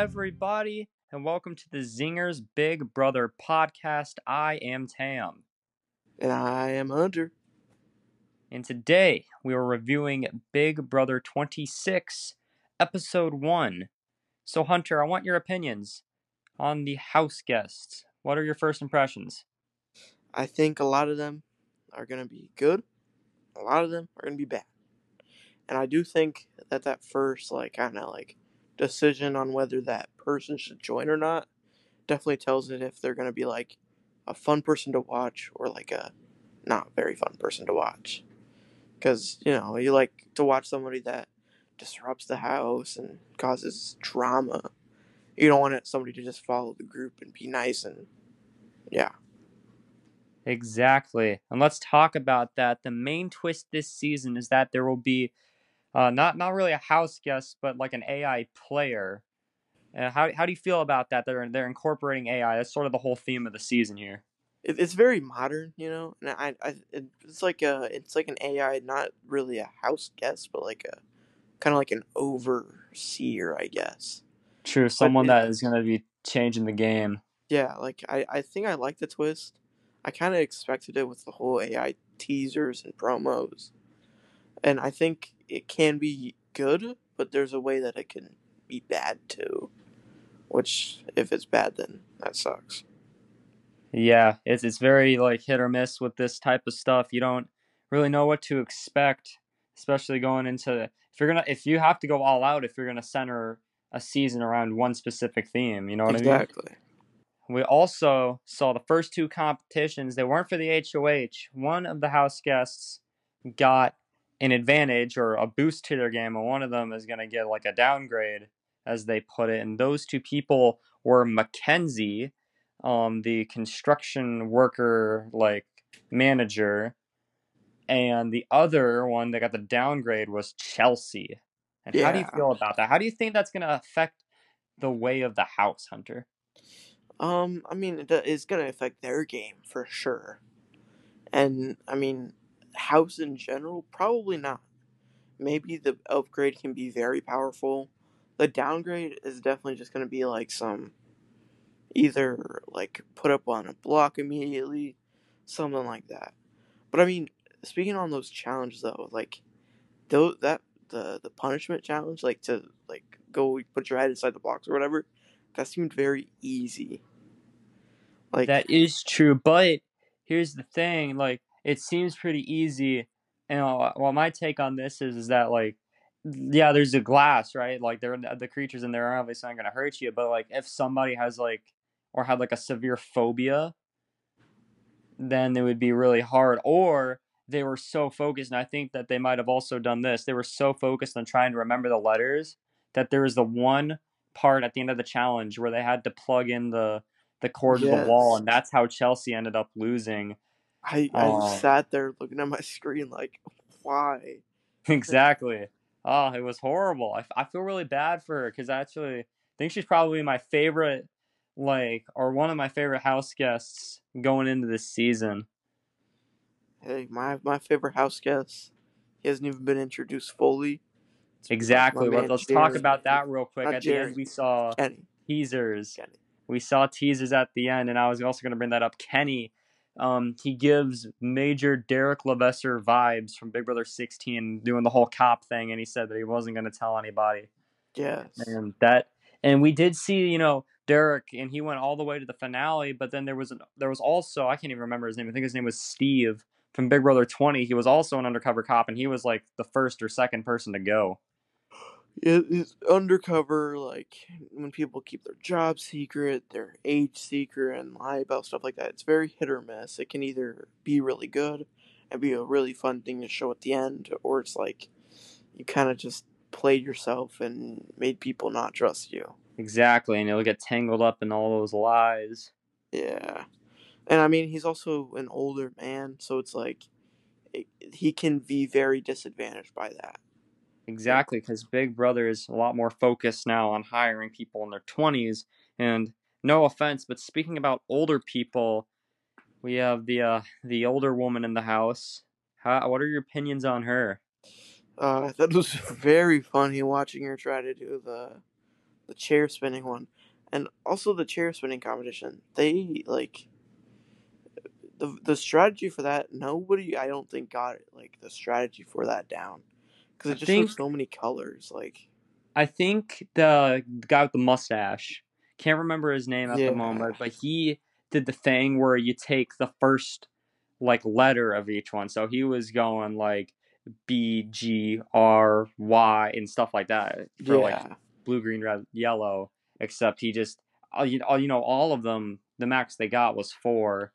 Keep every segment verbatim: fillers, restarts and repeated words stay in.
everybody, and welcome to the Zingers Big Brother podcast. I am Tam, And I am Hunter. and today we are reviewing Big Brother twenty-six, Episode one. So, Hunter, I want your opinions on the house guests. What are your first impressions? I think a lot of them are going to be good. A lot of them are going to be bad. And I do think that that first, like, kind of like decision on whether that person should join or not definitely tells it if they're going to be like a fun person to watch or like a not very fun person to watch. Because, you know, you like to watch somebody that disrupts the house and causes drama. You don't want somebody to just follow the group and be nice and, yeah. Exactly. And let's talk about that. The main twist this season is that there will be uh, not not really a house guest, but like an A I player. Uh, how how do you feel about that? They're they're incorporating A I. That's sort of the whole theme of the season here. It, it's very modern, you know, and I, I it, it's like a it's like an A I, not really a house guest, but like a kind of like an overseer, I guess. True, But someone it, that is going to be changing the game. yeah, like I, I think I like the twist. I kind of expected it with the whole A I teasers and promos, and I think it can be good, but there's a way that it can be bad too. Which, if it's bad, then that sucks. Yeah, it's it's very like hit or miss with this type of stuff. You don't really know what to expect, especially going into if you're gonna if you have to go all out if you're gonna center a season around one specific theme. You know what I mean? Exactly. We also saw the first two competitions. They weren't for the H O H. One of the house guests got an advantage or a boost to their game, and one of them is going to get like a downgrade, as they put it. And those two people were Mackenzie, um, the construction worker like manager, and the other one that got the downgrade was Chelsea. And how do you Yeah. feel about that? How do you think that's going to affect the way of the house, Hunter? Um, I mean, it, it's gonna affect their game for sure. And I mean, house in general, probably not. Maybe the upgrade can be very powerful. The downgrade is definitely just going to be like some either like put up on a block immediately, something like that. But I mean, speaking on those challenges though, like though that the the punishment challenge, like to like go put your head inside the box or whatever, that seemed very easy. Like That is true, but here's the thing: like, it seems pretty easy. And uh, well, my take on this is, is that like, yeah, there's a glass, right? Like, they're the creatures in there are obviously not going to hurt you, but like, if somebody has like, or had like a severe phobia, then it would be really hard. Or they were so focused, and I think that they might have also done this. They were so focused on trying to remember the letters that there was the one part at the end of the challenge where they had to plug in the the cord to the wall, yes, and that's how Chelsea ended up losing. I I just Um, sat there looking at my screen like, why? exactly. Oh, it was horrible. I, I feel really bad for her because actually, I think she's probably my favorite, like, or one of my favorite house guests going into this season. Hey, my my favorite house guest. He hasn't even been introduced fully. It's my, my Exactly. Let, man let's talk Jerry. about that real quick. Not At the end, Jerry. we saw Kenny. teasers. Kenny. We saw teasers at the end, and I was also going to bring that up. Kenny, um, he gives major Derek Levasseur vibes from Big Brother sixteen, doing the whole cop thing, and he said that he wasn't going to tell anybody. Yes. And that, and we did see, you know, Derek, and he went all the way to the finale. But then there was an, there was also, I can't even remember his name. I think his name was Steve from Big Brother twenty. He was also an undercover cop, and he was like the first or second person to go. It is undercover, like when people keep their job secret, their age secret, and lie about stuff like that. It's very hit or miss. It can either be really good and be a really fun thing to show at the end, or it's like you kind of just played yourself and made people not trust you. Exactly, and he'll get tangled up in all those lies. Yeah. And I mean, he's also an older man, so it's like it, he can be very disadvantaged by that. Exactly, because Big Brother is a lot more focused now on hiring people in their twenties. And no offense, but speaking about older people, we have the uh, the older woman in the house. How, what are your opinions on her? Uh, that was very funny watching her try to do the the chair spinning one, and also the chair spinning competition. They like the the strategy for that. Nobody, I don't think, got it like the strategy for that down because I it just shows think so many colors. Like I think the guy with the mustache, can't remember his name at the yeah, moment, but he did the thing where you take the first like letter of each one. So he was going like B, G, R, Y, and stuff like that for like yeah. blue, green, red, yellow. Except he just, all you, all, you know, all of them, the max they got was four,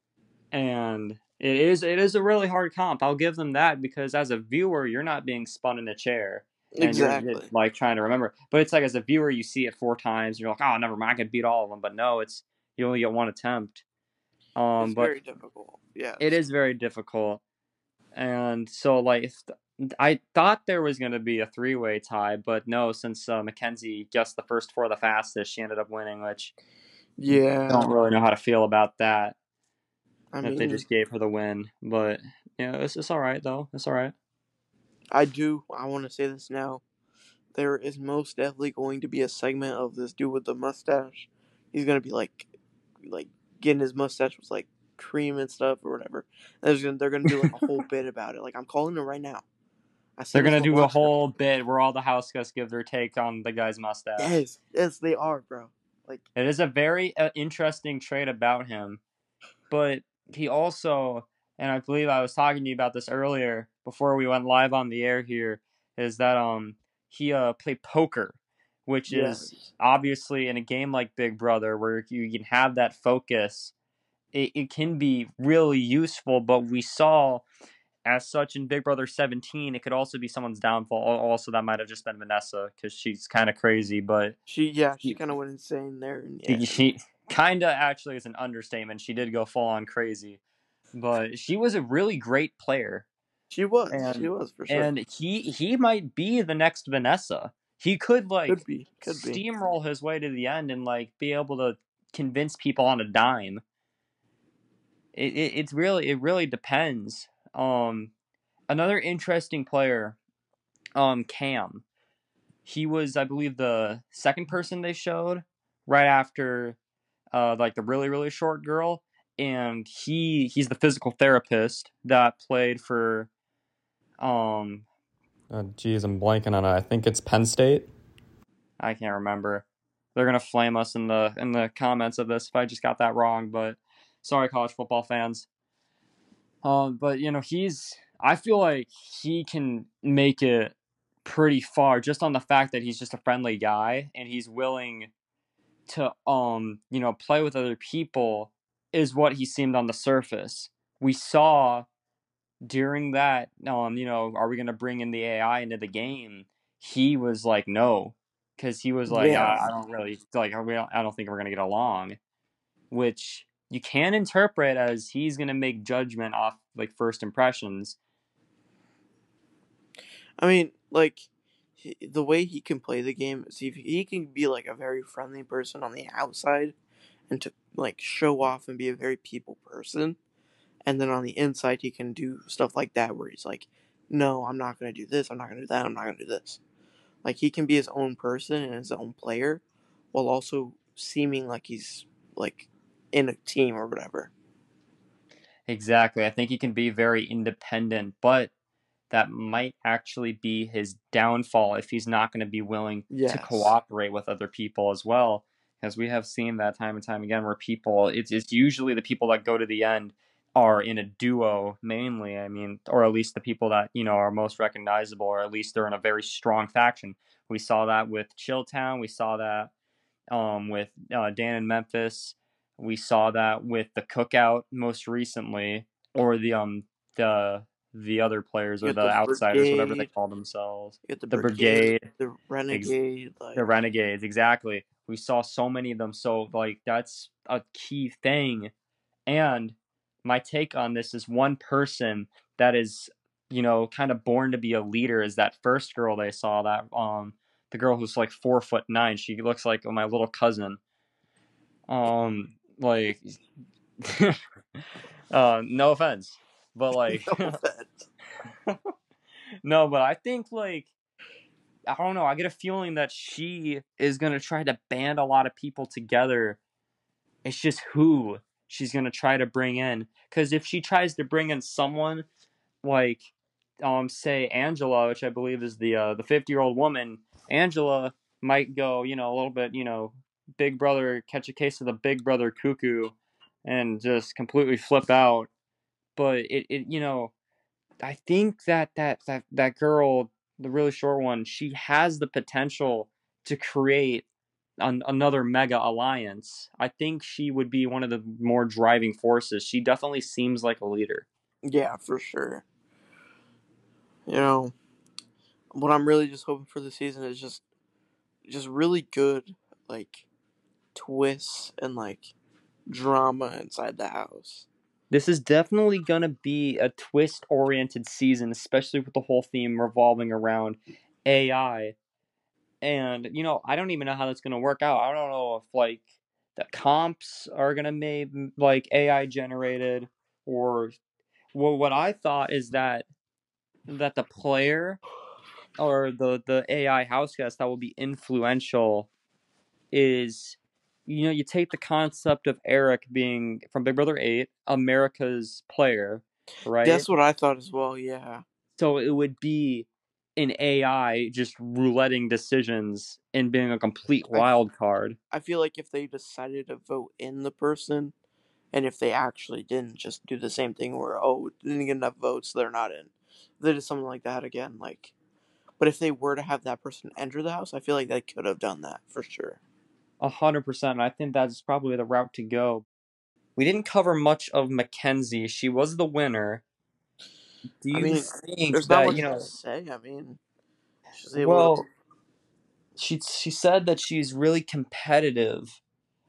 and it is it is a really hard comp. I'll give them that because as a viewer, you're not being spun in a chair and you're, you're Exactly. like trying to remember. But it's like as a viewer, you see it four times, and you're like, oh, never mind, I can beat all of them. But no, it's you only get one attempt. Um, It's but very difficult. it Yes. is very difficult, and so like if th- I thought there was going to be a three way tie, but no, since uh, Mackenzie guessed the first four the fastest, she ended up winning, which I Yeah. don't really know how to feel about that. I That they mean, just gave her the win, but yeah, it's it's all right though. It's all right. I do. I want to say this now. There is most definitely going to be a segment of this dude with the mustache. He's gonna be like, like getting his mustache with like cream and stuff or whatever. And there's gonna, they're gonna do like a whole bit about it. Like I'm calling it right now. I They're said this gonna a do a long time whole ago. bit where all the house guests give their take on the guy's mustache. Yes, yes, they are, bro. Like, It is a very uh, interesting trait about him, but he also, and I believe I was talking to you about this earlier before we went live on the air here, is that um he uh played poker, which is yes, obviously in a game like Big Brother where you can have that focus. It, it can be really useful, but we saw as such in Big Brother seventeen, it could also be someone's downfall. Also, that might have just been Vanessa because she's kind of crazy, but she, yeah, she she, kind of went insane there in the she, end. she kind of actually is an understatement. She did go full on crazy, but she was a really great player, She was, she and was for sure. and he he might be the next Vanessa. He could Could like be, could be. steamroll his way to the end and like be able to convince people on a dime. It, it it's really it really depends. Um, another interesting player, um, Cam. He was, I believe, the second person they showed right after, uh, like the really really short girl, and he he's the physical therapist that played for, um, Uh, geez, I'm blanking on it. I think it's Penn State. I can't remember. They're gonna flame us in the in the comments of this if I just got that wrong, but sorry, college football fans. Um, but you know, he's. I feel like he can make it pretty far just on the fact that he's just a friendly guy and he's willing to um you know play with other people is what he seemed on the surface. We saw during that um you know are we going to bring in the A I into the game? He was like no, because he was like I, Yeah. I don't really like we don't, I don't think we're going to get along, which you can interpret as he's going to make judgment off like first impressions. I mean, like he, the way he can play the game is he he can be like a very friendly person on the outside, and to like show off and be a very people person, and then on the inside he can do stuff like that where he's like, no, I'm not gonna do this, I'm not gonna do that, I'm not gonna do this. Like he can be his own person and his own player, while also seeming like he's like in a team or whatever. Exactly. I think he can be very independent, but that might actually be his downfall if he's not going to be willing to Yes. cooperate with other people as well. As we have seen that time and time again, where people, it's, it's usually the people that go to the end are in a duo mainly. I mean, or at least the people that, you know, are most recognizable, or at least they're in a very strong faction. We saw that with Chilltown. We saw that um, with uh, Dan in Memphis. We saw that with the Cookout most recently, or the um the the other players You or get the the outsiders, whatever they brigade, call themselves. you get the The brigade, Brigade, the ex- renegade, the like Renegades, exactly. We saw so many of them. So like that's a key thing. And my take on this is one person that is, you know, kind of born to be a leader is that first girl they saw, that um the girl who's like four foot nine. She looks like my little cousin. Um, like, uh, no offense, but like, no offense. no, but I think like I don't know. I get a feeling that she is going to try to band a lot of people together. It's just who she's going to try to bring in. Because if she tries to bring in someone like, um, say Angela, which I believe is the uh, the fifty year old woman, Angela might go, you know, a little bit, you know, Big Brother, catch a case of the Big Brother cuckoo, and just completely flip out. But it, it you know, I think that that that that girl, the really short one, she has the potential to create an, another mega alliance. I think she would be one of the more driving forces. She definitely seems like a leader. Yeah, for sure. You know, what I'm really just hoping for this season is just just really good like twists and like drama inside the house. This is definitely going to be a twist oriented season, especially with the whole theme revolving around A I. And, you know, I don't even know how that's going to work out. I don't know if, like, the comps are going to make, like, A I generated, or, well, what I thought is that, that the player or the, the A I house guest that will be influential is, you know, you take the concept of Eric being from Big Brother eight, America's player, right? That's what I thought as well. Yeah, So it would be an A I just rouletting decisions and being a complete I, f- wild card. I feel like if they decided to vote in the person, and if they actually didn't just do the same thing where oh didn't get enough votes, they're not in. If they did something like that again, like. But if they were to have that person enter the house, I feel like they could have done that for sure. A hundred percent. I think that's probably the route to go. We didn't cover much of Mackenzie. She was the winner. Do I you mean, think there's not that, you much to know, say. I mean, she's able to. well, she she said that she's really competitive,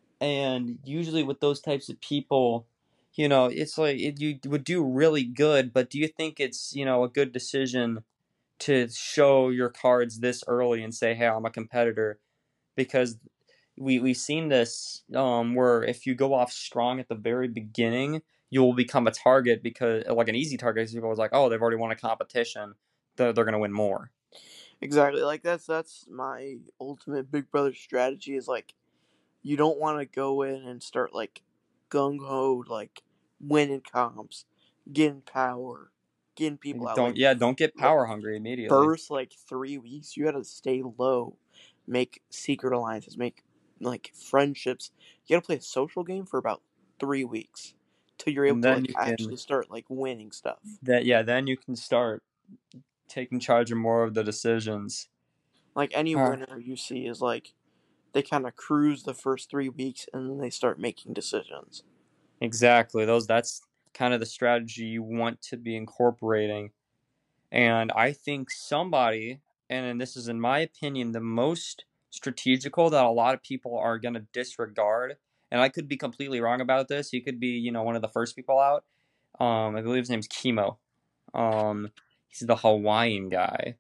and usually with those types of people, you know, it's like it, you would do really good, but do you think it's, you know, a good decision to show your cards this early and say, "Hey, I'm a competitor," because we we've seen this um, where if you go off strong at the very beginning, you'll become a target because like an easy target. Because people was like, "Oh, they've already won a competition; they're, they're going to win more." Exactly. Like that's that's my ultimate Big Brother strategy is like you don't want to go in and start like gung ho like winning comps, getting power, getting people Like, out. don't Like yeah, don't get the power hungry immediately. first like three weeks you gotta stay low, make secret alliances, make like friendships. You gotta play a social game for about three weeks till you're able And to then like you can actually start like winning stuff. that yeah, then you can start taking charge of more of the decisions. Like any Huh. winner you see is like they kind of cruise the first three weeks and then they start making decisions. Exactly. Those that's kind of the strategy you want to be incorporating. And I think somebody, and this is in my opinion the most strategical that a lot of people are going to disregard, and I could be completely wrong about this. He could be, you know, one of the first people out. Um, I believe his name's Chemo. Um, he's the Hawaiian guy,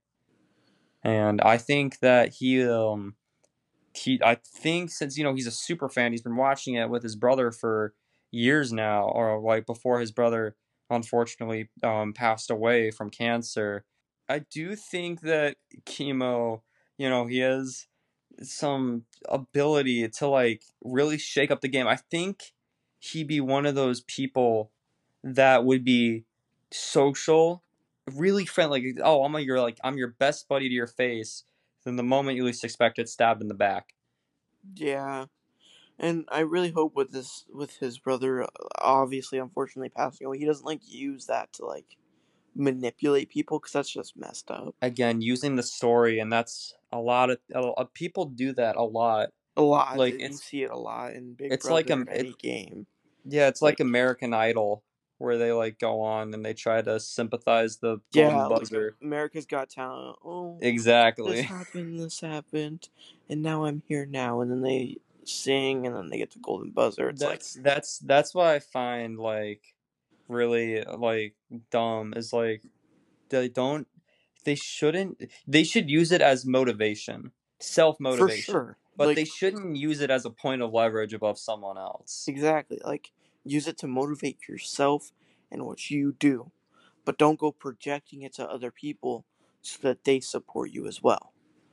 and I think that he, um, he, I think since you know he's a super fan, he's been watching it with his brother for years now, or like before his brother unfortunately um, passed away from cancer. I do think that Chemo, you know, he has some ability to like really shake up the game. I think he'd be one of those people that would be social, really friendly. Like, oh, I'm a, your like I'm your best buddy to your face. Then the moment you least expect it, stabbed in the back. Yeah. And I really hope with this with his brother obviously unfortunately passing away, he doesn't like use that to like manipulate people cuz that's just messed up. Again, using the story, and that's a lot of a, a- people do that a lot. A lot. Like You it's see it a lot in Big it's like Brother a in it, any game. yeah, it's like Like American Idol, where they like go on and they try to sympathize the yeah, golden like buzzer. America's Got Talent. Oh, this Exactly. happened, this happened, and now I'm here now. And then they sing, and then they get the golden buzzer. It's like, That's that's that's what I find like really like dumb is like they don't they shouldn't they should use it as motivation, self for motivation, sure. but they Like, shouldn't use it as a point of leverage above someone else. exactly. Like, use it to motivate yourself and what you do. But don't go projecting it to other people so that they support you as well.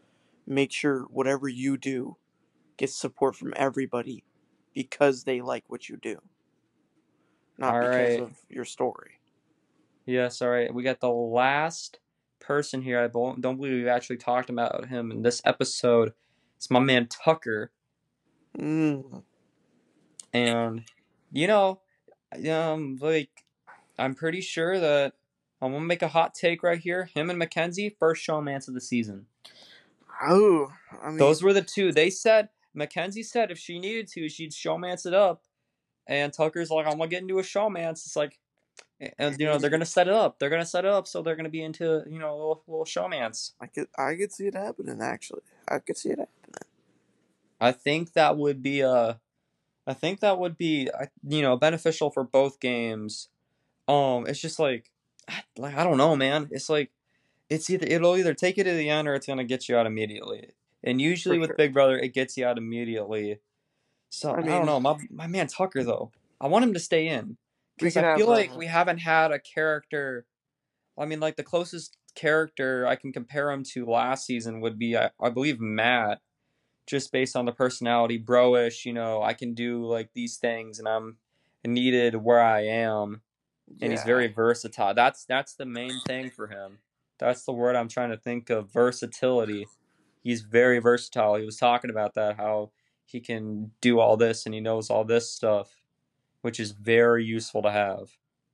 make sure whatever you do gets support from everybody because they like what you do, not All because right. of your story. Yes, all right. We got the last person here. I don't don't believe we've actually talked about him in this episode. It's my man Tucker. Mm. And, you know, um, like, I'm pretty sure that I'm going to make a hot take right here. Him and Mackenzie, first showmance of the season. Oh, I mean, Those were the two. They said, Mackenzie said if she needed to, she'd showmance it up. And Tucker's like, I'm going to get into a showmance. It's like, and, you know, they're going to set it up. They're going to set it up so they're going to be into, you know, a little, little showmance. I could, I could see it happening. Actually, I could see it happening. I think that would be a, I think that would be, you know, beneficial for both games. Um, it's just like, like I don't know, man. It's like, it's either it'll either take you to the end or it's gonna get you out immediately. And usually For with sure. Big Brother, it gets you out immediately. So I I, mean, don't know. My my man Tucker though, I want him to stay in we because could I have feel like a, we haven't had a character. I mean, like the closest character I can compare him to last season would be, I, I believe, Matt, just based on the personality, bro-ish. You know, I can do like these things, and I'm needed where I am, and he's yeah. very versatile. That's that's the main thing for him. That's the word I'm trying to think of, versatility. He's very versatile. He was talking about that, how he can do all this and he knows all this stuff, which is very useful to have.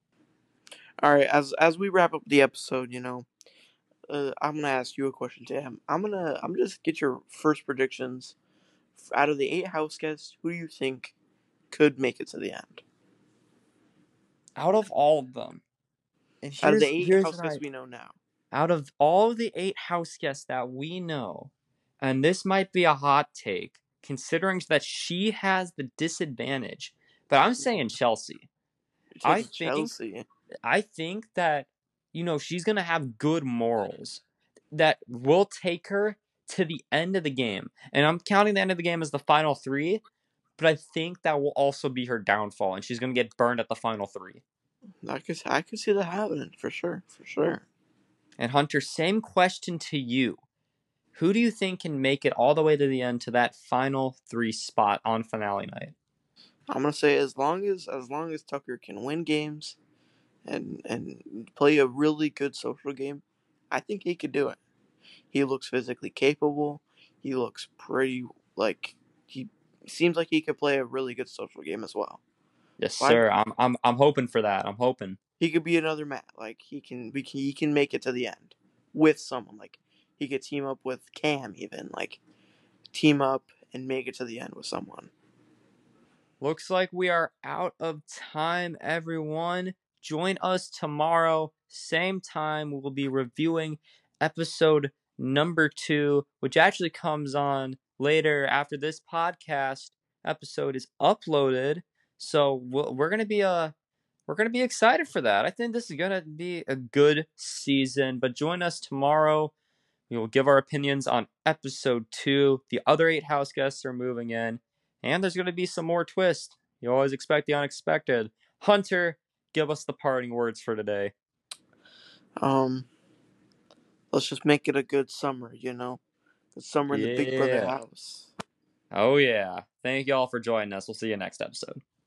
All right, as as we wrap up the episode, you know, uh, I'm gonna ask you a question, Tim. I'm gonna I'm just get your first predictions out of the eight house guests. Who do you think could make it to the end? Out of all of them, and Out of the here's eight here's house what guests I we know now. out of all the eight house guests that we know, and this might be a hot take, considering that she has the disadvantage, but I'm saying Chelsea. You're I taking think Chelsea. I think that, you know, she's gonna have good morals that will take her to the end of the game. And I'm counting the end of the game as the final three, but I think that will also be her downfall, and she's gonna get burned at the final three. I could I could see that happening for sure, for sure. And Hunter, same question to you. Who do you think can make it all the way to the end to that final three spot on finale night? I'm gonna say as long as as long as Tucker can win games and and play a really good social game, I think he could do it. He looks physically capable. He looks pretty like he seems like he could play a really good social game as well. Yes, So I, sir. I'm I'm I'm hoping for that. I'm hoping. he could be another Matt. Like he can, we can, he can make it to the end with someone. Like he could team up with Cam, even like team up and make it to the end with someone. Looks like we are out of time, everyone. Join us tomorrow, same time. We'll be reviewing episode number two, which actually comes on later after this podcast episode is uploaded. So we'll, we're gonna be uh we're gonna be excited for that. I think this is gonna be a good season. But join us tomorrow. We will give our opinions on episode two. The other eight house guests are moving in. And there's going to be some more twists. You always expect the unexpected. Hunter, give us the parting words for today. Um, let's just make it a good summer, you know, the summer in the Big Brother Yeah. house. Oh, yeah. Thank you all for joining us. We'll see you next episode.